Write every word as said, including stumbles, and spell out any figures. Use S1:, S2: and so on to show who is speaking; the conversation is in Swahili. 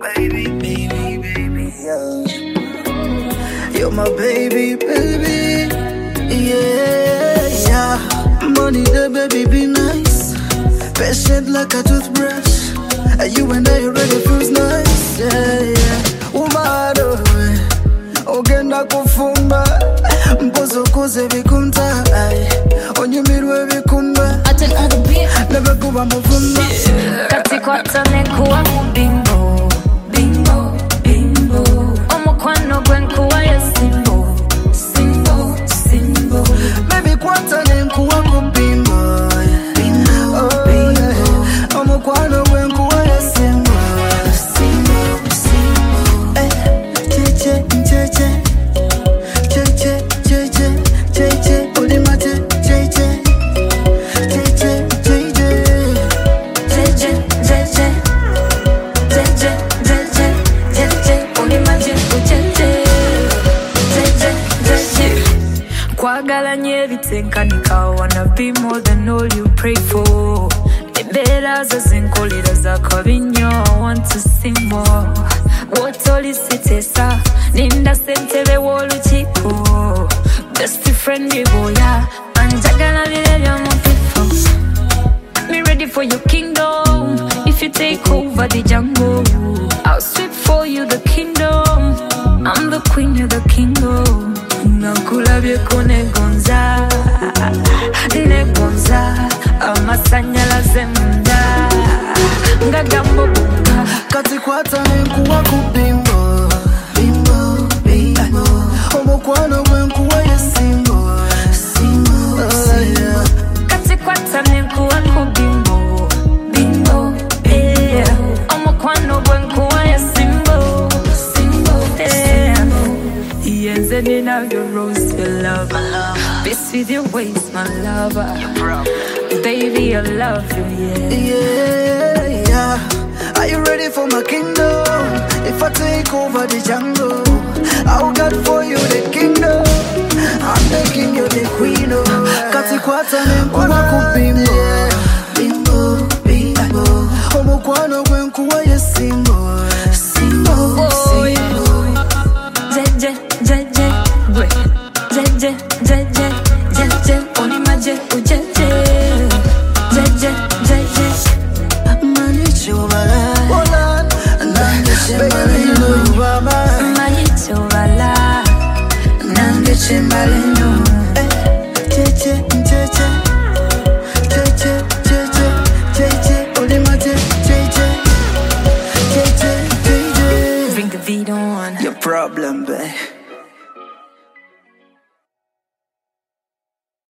S1: baby, baby, baby, yeah. You're my baby, baby, yeah, yeah. Money there, baby, be nice. Patient like a toothbrush. You and I already feels nice, yeah, yeah. Umaro, ogenda kufumba. Mpozo kuze vikunta, onyumirwe vikumba. Never kuwa muvumba.
S2: Kati kwa tane kuwa kubimbo, bimbo, bimbo. Omukwano gwen kuwa ya simbo, simbo, simbo.
S1: Baby kwa tane kuwa kubimbo, bimbo, oh, bimbo. Yeah. Omukwano gwen kuwa ya simbo, simbo, simbo. Eh, cheche, cheche, cheche, cheche, cheche, ulimate, cheche.
S2: I wanna be more than all you pray for. Better zinkolera zakabinyo, I want to sing more. What all is it sa ninda sentebe woluchiko. Best friend boya anjagala lilelya mu people. Me ready for your kingdom. If you take over the jungle, I'll sweep for you the kingdom. I'm the queen, you're the kingdom. Nakulabye kone gonza, ne gonza, amasanyalaze munda, ngagambo bunga.
S1: Kati kwa tane nkuwa kubimbo, bimbo, bimbo. Omukwano gwe nkuwa ya simbo, simbo, yeah.
S2: Kati kwa tane nkuwa kubimbo, bimbo, yeah. Omukwano gwe nkuwa ya simbo, simbo, yeah. Yenze nina your rose, your love, peace with your ways, my lover. Baby, I love you, yeah.
S1: Yeah, yeah. Are you ready for my kingdom? If I take over the jungle, I'll get for you the kingdom. I'm making you the queen, oh. Kati kwa tane nkuwa kubimbo, bimbo, bimbo. Omukwano gwe nkuwa ya simbo, simbo, simbo.
S2: Jeje, jeje, gwe. Jeje, jeje, jeje. Onimaje ujeje. Jeje, jeje.
S1: Manichovala, baby, you know you are mine.
S2: Manichovala,
S1: Nangechemaleno. Cheche, cheche, cheche, cheche, cheche. Olimate, cheche, cheche, cheche.
S2: bring the beat on.
S1: Your problem, babe.